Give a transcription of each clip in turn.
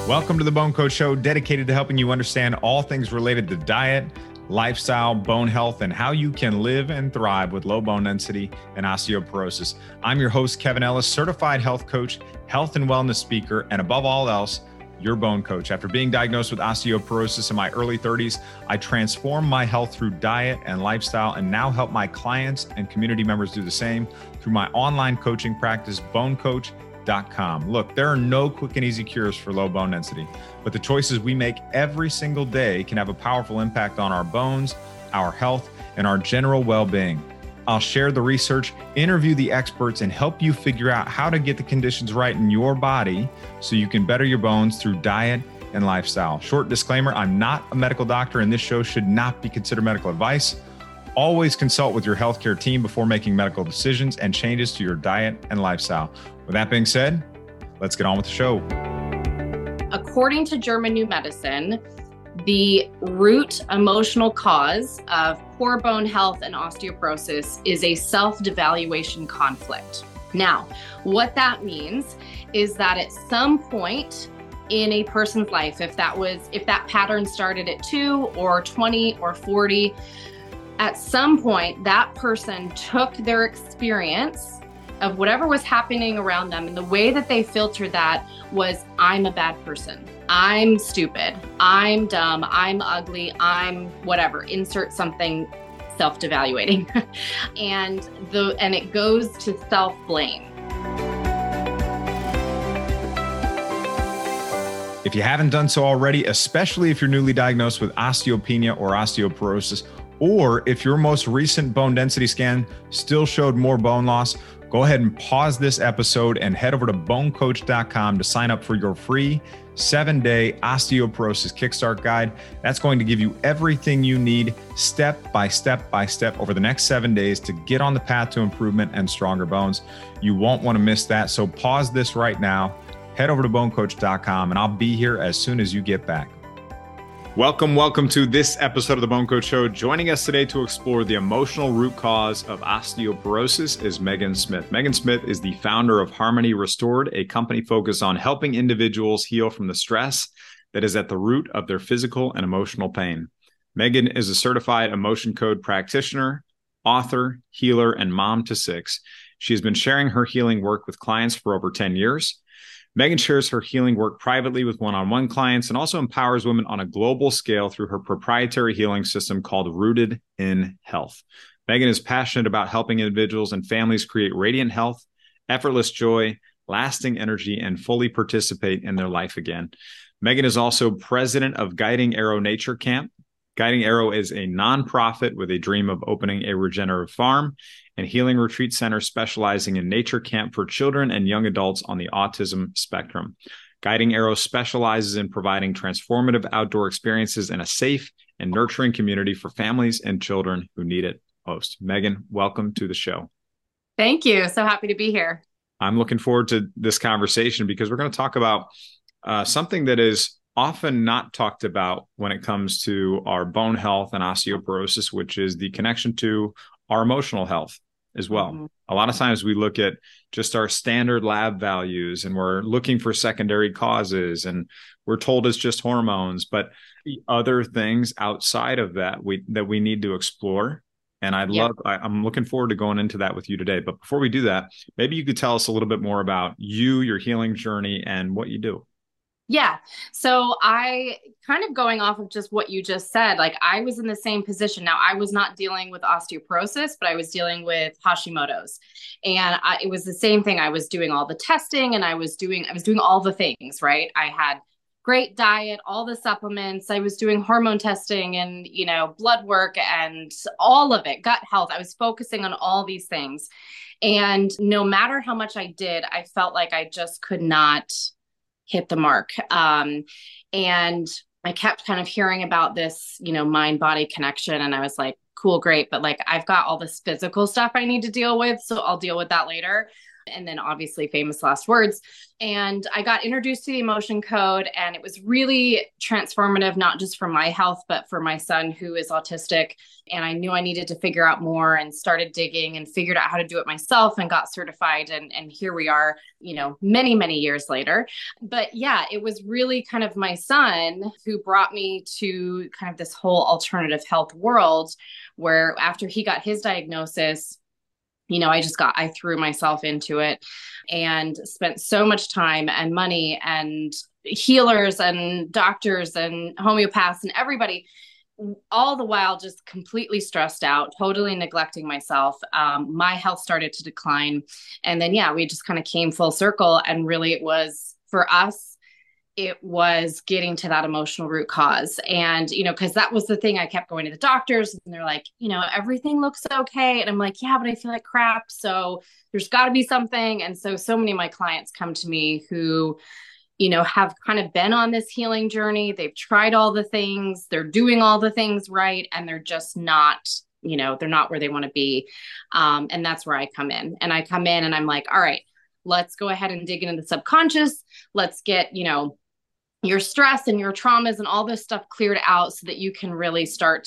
Welcome to the Bone Coach Show, dedicated to helping you understand all things related to diet, lifestyle, bone health, and how you can live and thrive with low bone density and osteoporosis. I'm your host, Kevin Ellis, certified health coach, health and wellness speaker, and above all else, your bone coach. After being diagnosed with osteoporosis in my early 30s, I transformed my health through diet and lifestyle and now help my clients and community members do the same through my online coaching practice, bonecoach.com. Look, there are no quick and easy cures for low bone density, but the choices we make every single day can have a powerful impact on our bones, our health, and our general well-being. I'll share the research, interview the experts, and help you figure out how to get the conditions right in your body so you can better your bones through diet and lifestyle. Short disclaimer, I'm not a medical doctor, and this show should not be considered medical advice. Always consult with your healthcare team before making medical decisions and changes to your diet and lifestyle. With that being said, let's get on with the show. According to German New Medicine, the root emotional cause of poor bone health and osteoporosis is a self-devaluation conflict. Now, what that means is that at some point in a person's life, if that pattern started at 2 or 20 or 40, at some point that person took their experience of whatever was happening around them, and the way that they filtered that was, I'm a bad person, I'm stupid, I'm dumb, I'm ugly, I'm whatever, insert something self-devaluating. and it goes to self-blame. If you haven't done so already, especially if you're newly diagnosed with osteopenia or osteoporosis, or if your most recent bone density scan still showed more bone loss, go ahead and pause this episode and head over to bonecoach.com to sign up for your free 7-day osteoporosis kickstart guide. That's going to give you everything you need step by step by step over the next 7 days to get on the path to improvement and stronger bones. You won't want to miss that. So pause this right now, head over to bonecoach.com, and I'll be here as soon as you get back. Welcome to this episode of the Bone Coach Show. Joining us today to explore the emotional root cause of osteoporosis is Megan Smith. Megan Smith is the founder of Harmony Restored, a company focused on helping individuals heal from the stress that is at the root of their physical and emotional pain. Megan is a certified emotion code practitioner, author, healer, and mom to 6. She has been sharing her healing work with clients for over 10 years. Megan shares her healing work privately with one-on-one clients and also empowers women on a global scale through her proprietary healing system called Rooted in Health. Megan is passionate about helping individuals and families create radiant health, effortless joy, lasting energy, and fully participate in their life again. Megan is also president of Guiding Arrow Nature Camp. Guiding Arrow is a nonprofit with a dream of opening a regenerative farm and healing retreat center specializing in nature camp for children and young adults on the autism spectrum. Guiding Arrow specializes in providing transformative outdoor experiences in a safe and nurturing community for families and children who need it most. Megan, welcome to the show. Thank you. So happy to be here. I'm looking forward to this conversation because we're going to talk about something that is often not talked about when it comes to our bone health and osteoporosis, which is the connection to our emotional health as well. Mm-hmm. A lot of times we look at just our standard lab values and we're looking for secondary causes and we're told it's just hormones, but the other things outside of that we need to explore. And I'm looking forward to going into that with you today. But before we do that, maybe you could tell us a little bit more about you, your healing journey, and what you do. Yeah. So I kind of going off of just what you just said, like I was in the same position. Now I was not dealing with osteoporosis, but I was dealing with Hashimoto's, and it was the same thing. I was doing all the testing and I was doing all the things, right? I had great diet, all the supplements. I was doing hormone testing and, blood work and all of it, gut health. I was focusing on all these things. And no matter how much I did, I felt like I just could not hit the mark. And I kept kind of hearing about this, mind body connection. And I was like, cool, great. But like, I've got all this physical stuff I need to deal with. So I'll deal with that later. and then obviously Famous Last Words. And I got introduced to the emotion code, and it was really transformative, not just for my health, but for my son who is autistic. And I knew I needed to figure out more, and started digging and figured out how to do it myself and got certified. And here we are, many, many years later. But yeah, it was really kind of my son who brought me to kind of this whole alternative health world, where after he got his diagnosis, I threw myself into it and spent so much time and money and healers and doctors and homeopaths and everybody, all the while just completely stressed out, totally neglecting myself. My health started to decline. And then, we just kind of came full circle. And really it was for us, it was getting to that emotional root cause. And, because that was the thing, I kept going to the doctors and they're like, everything looks okay. And I'm like, yeah, but I feel like crap. So there's got to be something. And so many of my clients come to me who, have kind of been on this healing journey. They've tried all the things, they're doing all the things right, and they're just not, they're not where they want to be. And that's where I come in. And I come in and I'm like, all right, let's go ahead and dig into the subconscious. Let's get, your stress and your traumas and all this stuff cleared out so that you can really start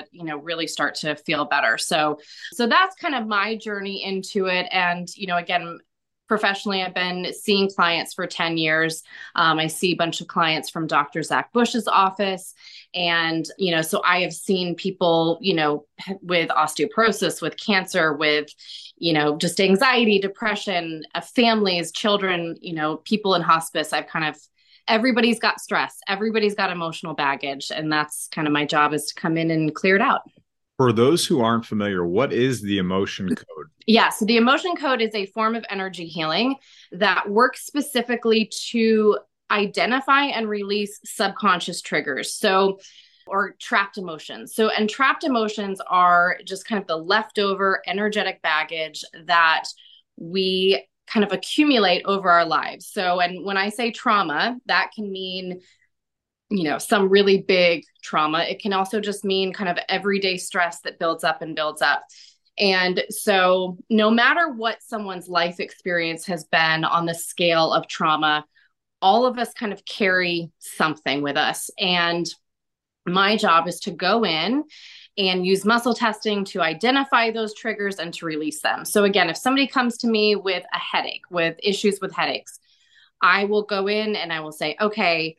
to feel better. So that's kind of my journey into it. And, again, professionally, I've been seeing clients for 10 years. I see a bunch of clients from Dr. Zach Bush's office. And, so I have seen people, with osteoporosis, with cancer, with, just anxiety, depression, families, children, people in hospice. Everybody's got stress. Everybody's got emotional baggage. And that's kind of my job, is to come in and clear it out. For those who aren't familiar, what is the emotion code? Yeah. So the emotion code is a form of energy healing that works specifically to identify and release subconscious triggers. Or trapped emotions. And trapped emotions are just kind of the leftover energetic baggage that we kind of accumulate over our lives. And when I say trauma, that can mean, some really big trauma. It can also just mean kind of everyday stress that builds up and builds up. And so no matter what someone's life experience has been on the scale of trauma, all of us kind of carry something with us. And my job is to go in and use muscle testing to identify those triggers and to release them. So again, if somebody comes to me with a headache, with issues with headaches, I will go in and I will say, okay,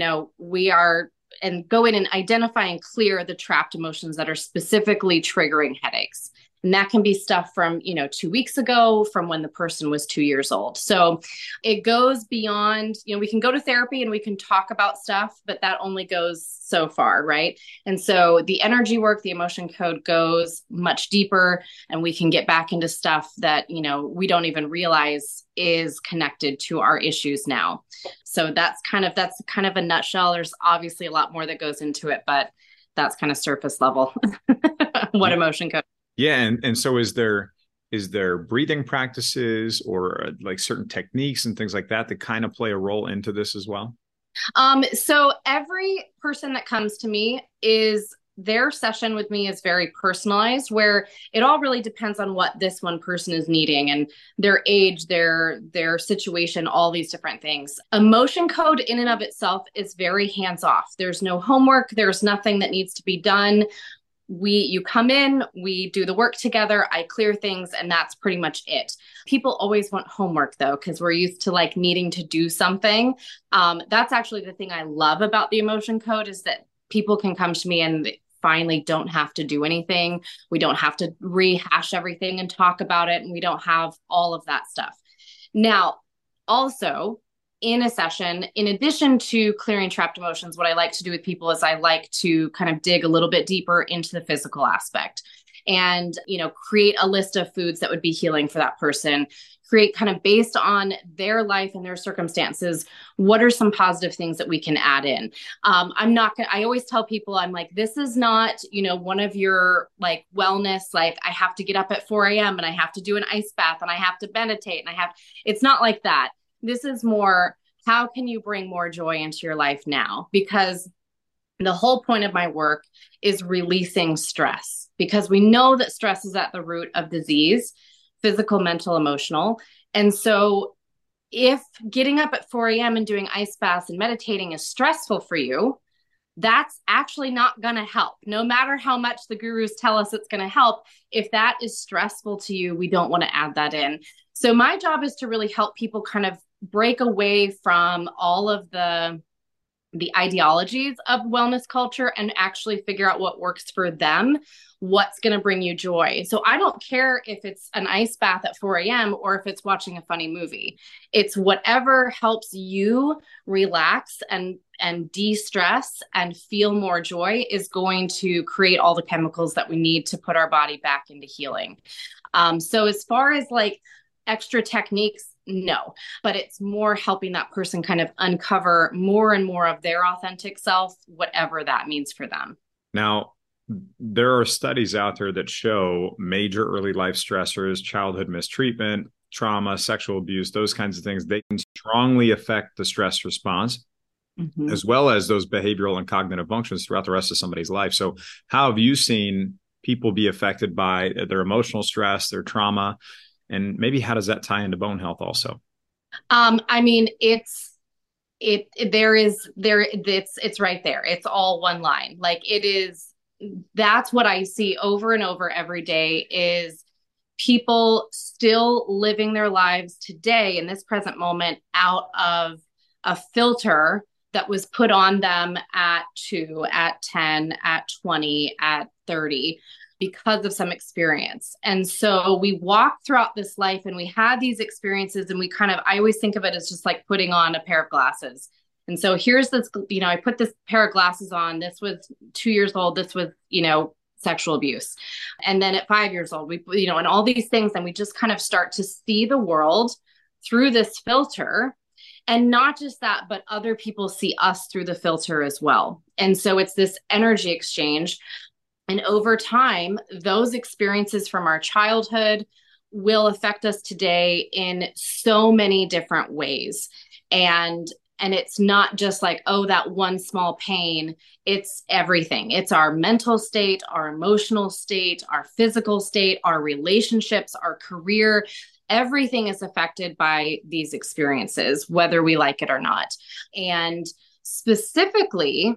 and go in and identify and clear the trapped emotions that are specifically triggering headaches. And that can be stuff from, 2 weeks ago, from when the person was 2 years old. So it goes beyond, we can go to therapy and we can talk about stuff, but that only goes so far, right? And so the energy work, the emotion code goes much deeper, and we can get back into stuff that, we don't even realize is connected to our issues now. So that's kind of a nutshell. There's obviously a lot more that goes into it, but that's kind of surface level what emotion code. Yeah. And so is there breathing practices or like certain techniques and things like that kind of play a role into this as well? So every person that comes to me, their session with me is very personalized, where it all really depends on what this one person is needing and their age, their situation, all these different things. Emotion code in and of itself is very hands off. There's no homework. There's nothing that needs to be done. You come in, we do the work together, I clear things, and that's pretty much it. People always want homework though, because we're used to like needing to do something. That's actually the thing I love about the emotion code, is that people can come to me and finally don't have to do anything. We don't have to rehash everything and talk about it. And we don't have all of that stuff. Now, also, in a session, in addition to clearing trapped emotions, what I like to do with people is I like to kind of dig a little bit deeper into the physical aspect and, create a list of foods that would be healing for that person, create kind of based on their life and their circumstances, what are some positive things that we can add in? I always tell people, I'm like, this is not, one of your like wellness, like I have to get up at 4 a.m. and I have to do an ice bath and I have to meditate and it's not like that. This is more, how can you bring more joy into your life now? Because the whole point of my work is releasing stress, because we know that stress is at the root of disease, physical, mental, emotional. And so if getting up at 4 a.m. and doing ice baths and meditating is stressful for you, that's actually not going to help. No matter how much the gurus tell us it's going to help, if that is stressful to you, we don't want to add that in. So my job is to really help people kind of break away from all of the ideologies of wellness culture and actually figure out what works for them, what's going to bring you joy. So I don't care if it's an ice bath at 4 a.m. or if it's watching a funny movie. It's whatever helps you relax and de-stress and feel more joy is going to create all the chemicals that we need to put our body back into healing. So as far as like extra techniques, no, but it's more helping that person kind of uncover more and more of their authentic self, whatever that means for them. Now, there are studies out there that show major early life stressors, childhood mistreatment, trauma, sexual abuse, those kinds of things, they can strongly affect the stress response, as well as those behavioral and cognitive functions throughout the rest of somebody's life. So how have you seen people be affected by their emotional stress, their trauma? And maybe how does that tie into bone health also? I mean, it's right there. It's all one line. Like it is, that's what I see over and over every day is people still living their lives today in this present moment out of a filter that was put on them at 2, at 10, at 20, at 30 because of some experience. And so we walk throughout this life and we had these experiences and we kind of, I always think of it as just like putting on a pair of glasses. And so here's this, I put this pair of glasses on. This was 2 years old. This was, sexual abuse. And then at 5 years old, and all these things. And we just kind of start to see the world through this filter. And not just that, but other people see us through the filter as well. And so it's this energy exchange. And over time, those experiences from our childhood will affect us today in so many different ways. And it's not just like, oh, that one small pain. It's everything. It's our mental state, our emotional state, our physical state, our relationships, our career. Everything is affected by these experiences, whether we like it or not. And specifically,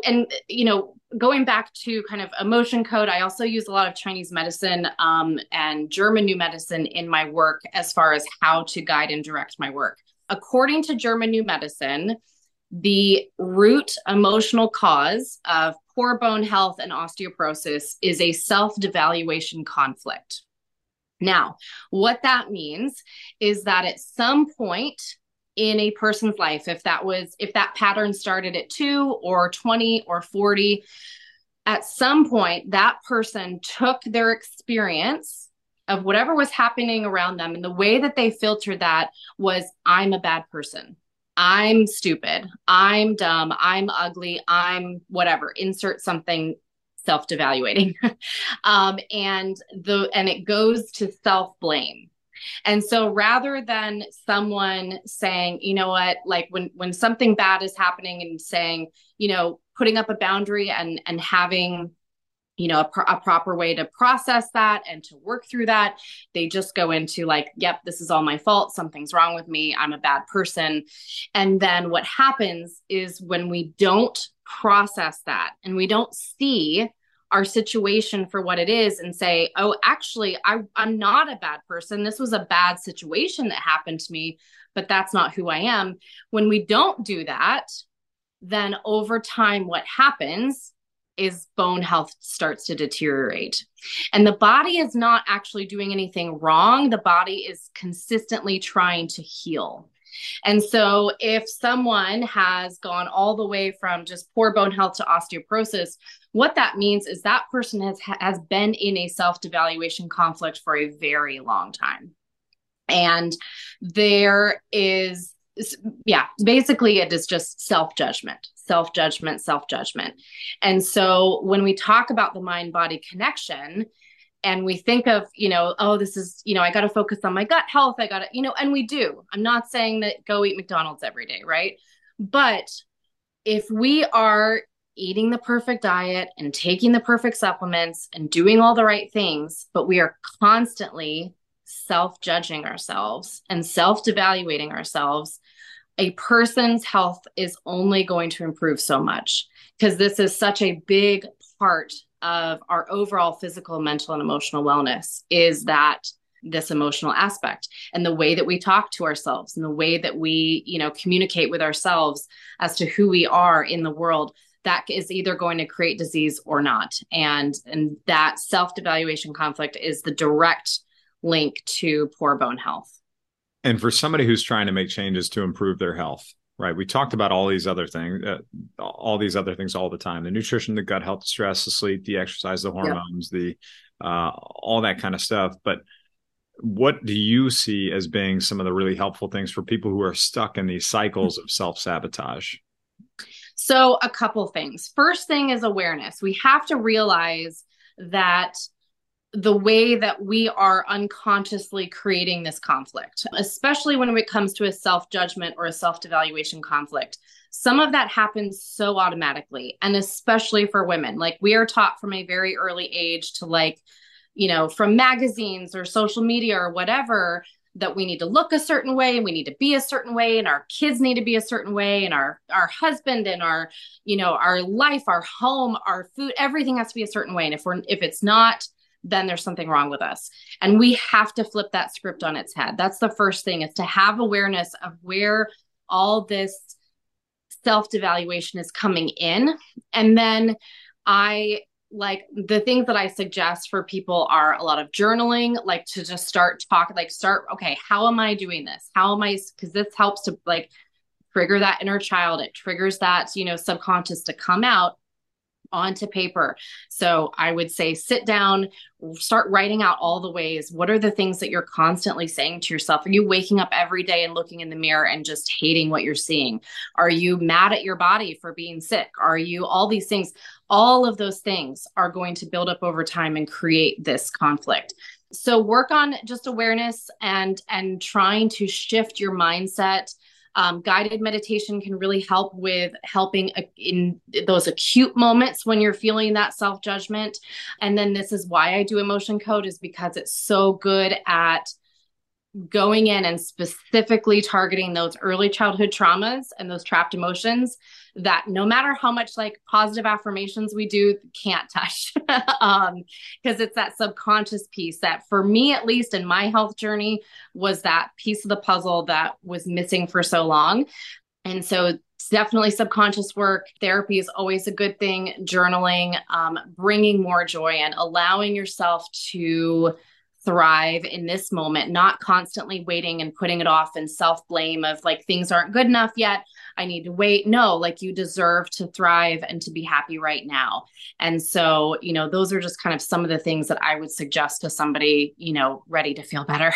going back to kind of emotion code, I also use a lot of Chinese medicine and German New Medicine in my work as far as how to guide and direct my work. According to German New Medicine, the root emotional cause of poor bone health and osteoporosis is a self-devaluation conflict. Now, what that means is that at some point in a person's life, if that pattern started at 2 or 20 or 40, at some point that person took their experience of whatever was happening around them, and the way that they filtered that was, I'm a bad person, I'm stupid, I'm dumb, I'm ugly, I'm whatever, insert something self-devaluating. And it goes to self-blame. And so rather than someone saying, you know what, like when something bad is happening and saying, putting up a boundary and having, a proper way to process that and to work through that, they just go into like, yep, this is all my fault. Something's wrong with me. I'm a bad person. And then what happens is when we don't process that and we don't see our situation for what it is and say, oh, actually, I'm not a bad person. This was a bad situation that happened to me, but that's not who I am. When we don't do that, then over time, what happens is bone health starts to deteriorate. And the body is not actually doing anything wrong. The body is consistently trying to heal. And so if someone has gone all the way from just poor bone health to osteoporosis, what that means is that person has been in a self-devaluation conflict for a very long time. And there is, basically it is just self-judgment. And so when we talk about the mind-body connection and we think of, oh, this is, I got to focus on my gut health. I got to, and we do. I'm not saying that go eat McDonald's every day, right? But if we are eating the perfect diet and taking the perfect supplements and doing all the right things, but we are constantly self-judging ourselves and self-devaluating ourselves, a person's health is only going to improve so much, because this is such a big part of our overall physical, mental, and emotional wellness, is that this emotional aspect and the way that we talk to ourselves and the way that we, communicate with ourselves as to who we are in the world, that is either going to create disease or not. And that self-devaluation conflict is the direct link to poor bone health. And for somebody who's trying to make changes to improve their health, right? We talked about all these other things all the time: the nutrition, the gut health, the stress, the sleep, the exercise, the hormones, the all that kind of stuff. But what do you see as being some of the really helpful things for people who are stuck in these cycles of self-sabotage? So a couple things. First thing is awareness. We have to realize that the way that we are unconsciously creating this conflict, especially when it comes to a self-judgment or a self-devaluation conflict, some of that happens so automatically. And especially for women, like, we are taught from a very early age to, from magazines or social media or whatever, that we need to look a certain way and we need to be a certain way, and our kids need to be a certain way, and our husband and our life, our home, our food, everything has to be a certain way. And if it's not, then there's something wrong with us. And we have to flip that script on its head. That's the first thing, is to have awareness of where all this self-devaluation is coming in. And then the things that I suggest for people are a lot of journaling, to just okay, how am I doing this? Because this helps to trigger that inner child. It triggers that, subconscious to come out onto paper. So I would say sit down, start writing out all the ways. What are the things that you're constantly saying to yourself? Are you waking up every day and looking in the mirror and just hating what you're seeing? Are you mad at your body for being sick? Are you all these things? All of those things are going to build up over time and create this conflict. So work on just awareness and trying to shift your mindset. Guided meditation can really help with helping in those acute moments when you're feeling that self-judgment. And then this is why I do Emotion Code, is because it's so good at going in and specifically targeting those early childhood traumas and those trapped emotions that no matter how much positive affirmations we do, can't touch. Because it's that subconscious piece that, for me, at least in my health journey, was that piece of the puzzle that was missing for so long. And so it's definitely subconscious work. Therapy is always a good thing. Journaling, bringing more joy and allowing yourself to thrive in this moment, not constantly waiting and putting it off and self-blame of things aren't good enough yet, I need to wait. No, you deserve to thrive and to be happy right now. And so, those are just kind of some of the things that I would suggest to somebody, ready to feel better.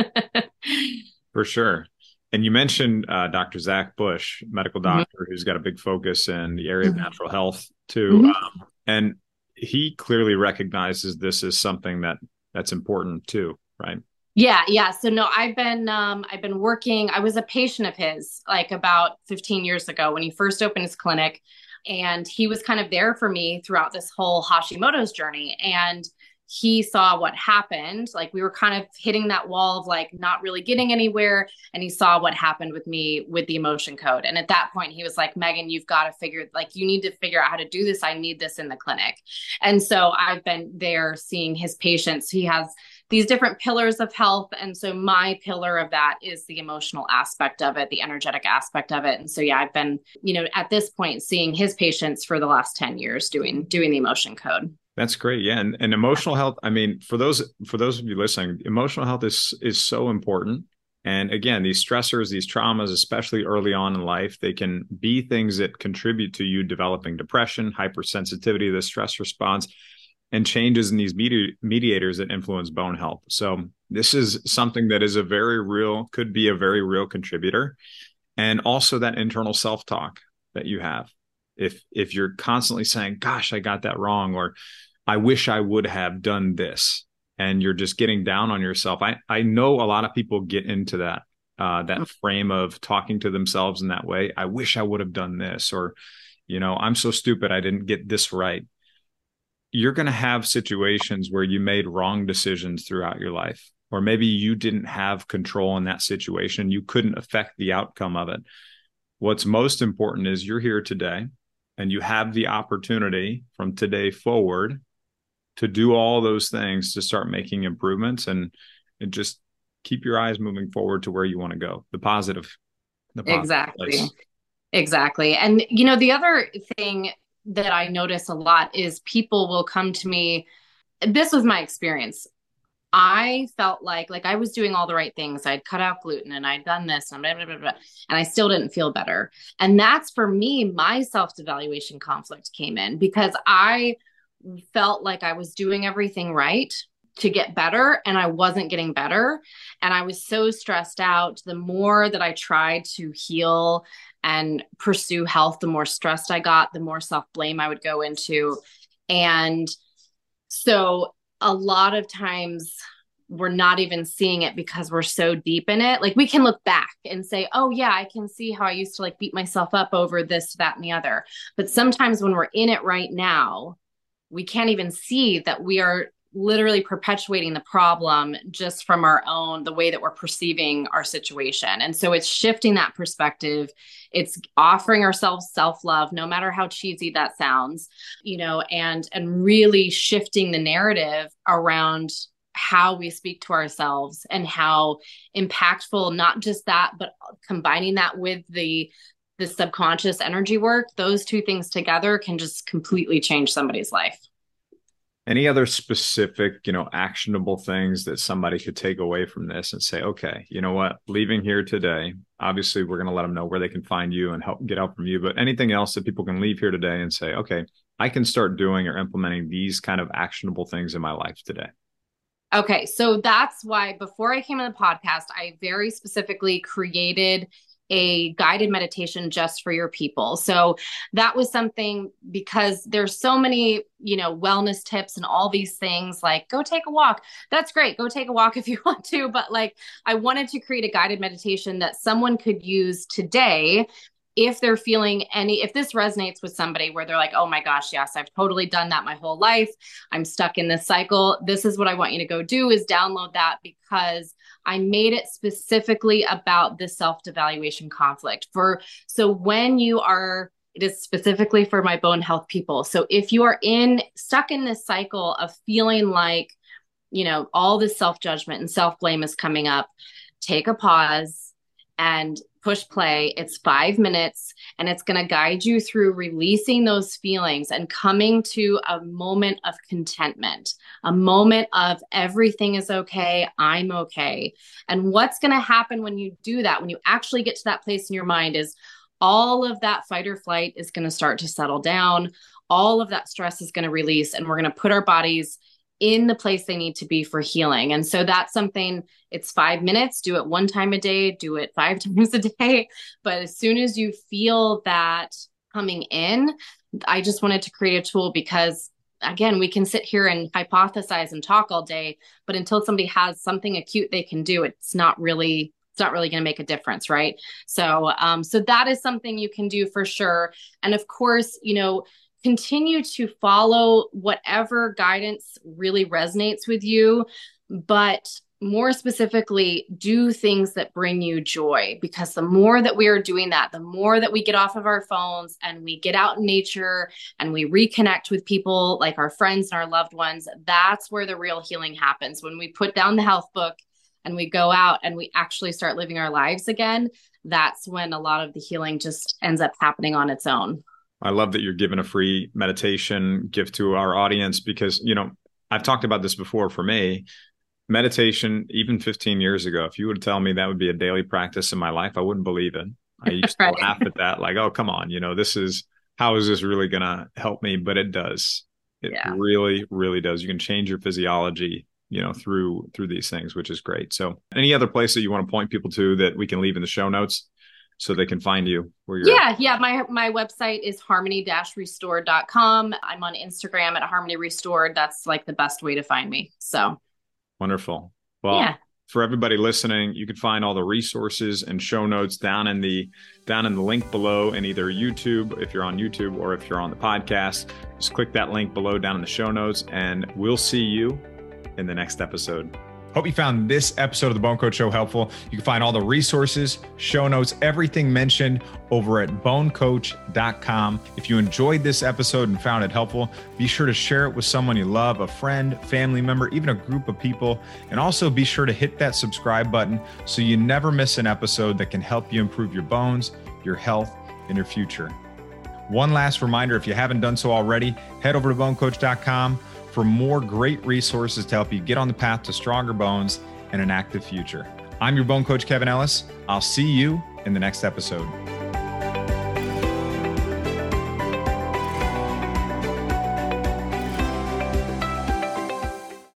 For sure. And you mentioned Dr. Zach Bush, medical doctor, who's got a big focus in the area of natural health too. And he clearly recognizes this as something that's important too, right? Yeah. So no, I've been working. I was a patient of his about 15 years ago when he first opened his clinic, and he was kind of there for me throughout this whole Hashimoto's journey. And he saw what happened. We were kind of hitting that wall of not really getting anywhere. And he saw what happened with me with the Emotion Code. And at that point, he was like, Megan, you've got to you need to figure out how to do this. I need this in the clinic. And so I've been there seeing his patients. He has these different pillars of health. And so my pillar of that is the emotional aspect of it, the energetic aspect of it. And so, yeah, I've been, at this point, seeing his patients for the last 10 years doing the Emotion Code. That's great. Yeah. And emotional health, I mean, for those of you listening, emotional health is so important. And again, these stressors, these traumas, especially early on in life, they can be things that contribute to you developing depression, hypersensitivity, the stress response, and changes in these mediators that influence bone health. So this is something that is could be a very real contributor. And also that internal self-talk that you have. If you're constantly saying, gosh, I got that wrong, or I wish I would have done this, and you're just getting down on yourself. I know a lot of people get into that frame of talking to themselves in that way. I wish I would have done this, or, I'm so stupid, I didn't get this right. You're going to have situations where you made wrong decisions throughout your life. or maybe you didn't have control in that situation. You couldn't affect the outcome of it. What's most important is you're here today and you have the opportunity from today forward to do all those things to start making improvements and just keep your eyes moving forward to where you want to go. The positive Exactly. place. Exactly. And, the other thing that I notice a lot is people will come to me. This was my experience. I felt like I was doing all the right things. I'd cut out gluten and I'd done this and blah, blah, blah, blah, and I still didn't feel better. And that's, for me, my self-devaluation conflict came in, because I felt like I was doing everything right to get better and I wasn't getting better. And I was so stressed out. The more that I tried to heal and pursue health, the more stressed I got, the more self-blame I would go into. And so a lot of times we're not even seeing it because we're so deep in it. Like, we can look back and say, oh yeah, I can see how I used to beat myself up over this, that, and the other. But sometimes when we're in it right now, we can't even see that we are literally perpetuating the problem just from the way that we're perceiving our situation. And so it's shifting that perspective. It's offering ourselves self-love, no matter how cheesy that sounds, and really shifting the narrative around how we speak to ourselves and how impactful, not just that, but combining that with the subconscious energy work. Those two things together can just completely change somebody's life. Any other specific, actionable things that somebody could take away from this and say, okay, you know what, leaving here today, obviously we're going to let them know where they can find you and get help from you, but anything else that people can leave here today and say, okay, I can start doing or implementing these kind of actionable things in my life today? Okay. So that's why before I came on the podcast, I very specifically created a guided meditation just for your people. So that was something, because there's so many, wellness tips and all these things, like go take a walk. That's great. Go take a walk if you want to. But I wanted to create a guided meditation that someone could use today if they're feeling if this resonates with somebody where they're like, oh my gosh, yes, I've totally done that my whole life. I'm stuck in this cycle. This is what I want you to go do, is download that, because I made it specifically about this self-devaluation conflict. So when you are, it is specifically for my bone health people. So if you are stuck in this cycle of feeling like, all this self-judgment and self-blame is coming up, take a pause and push play. It's 5 minutes, and it's going to guide you through releasing those feelings and coming to a moment of contentment, a moment of everything is okay. I'm okay. And what's going to happen when you do that, when you actually get to that place in your mind, is all of that fight or flight is going to start to settle down. All of that stress is going to release, and we're going to put our bodies in the place they need to be for healing. And so that's something, it's 5 minutes, do it 1 time a day, do it 5 times a day. But as soon as you feel that coming in, I just wanted to create a tool, because again, we can sit here and hypothesize and talk all day, but until somebody has something acute they can do, it's not really going to make a difference. Right. So that is something you can do for sure. And of course, continue to follow whatever guidance really resonates with you, but more specifically, do things that bring you joy, because the more that we are doing that, the more that we get off of our phones and we get out in nature and we reconnect with people like our friends and our loved ones, that's where the real healing happens. When we put down the health book and we go out and we actually start living our lives again, that's when a lot of the healing just ends up happening on its own. I love that you're giving a free meditation gift to our audience, because, I've talked about this before. For me, meditation, even 15 years ago, if you would tell me that would be a daily practice in my life, I wouldn't believe it. I used to laugh at that, like, oh, come on, how is this really going to help me? But it does. It really, really does. You can change your physiology, through these things, which is great. So any other place that you want to point people to that we can leave in the show notes so they can find you where you're at? Yeah. My website is harmony-restored.com. I'm on Instagram at Harmony Restored. That's the best way to find me. So wonderful. Well, for everybody listening, you can find all the resources and show notes down in the link below in either YouTube, if you're on YouTube, or if you're on the podcast. Just click that link below down in the show notes, and we'll see you in the next episode. Hope you found this episode of the Bone Coach Show helpful. You can find all the resources, show notes, everything mentioned over at bonecoach.com. If you enjoyed this episode and found it helpful, be sure to share it with someone you love, a friend, family member, even a group of people. And also be sure to hit that subscribe button so you never miss an episode that can help you improve your bones, your health, and your future. One last reminder, if you haven't done so already, head over to bonecoach.com for more great resources to help you get on the path to stronger bones and an active future. I'm your Bone Coach, Kevin Ellis. I'll see you in the next episode.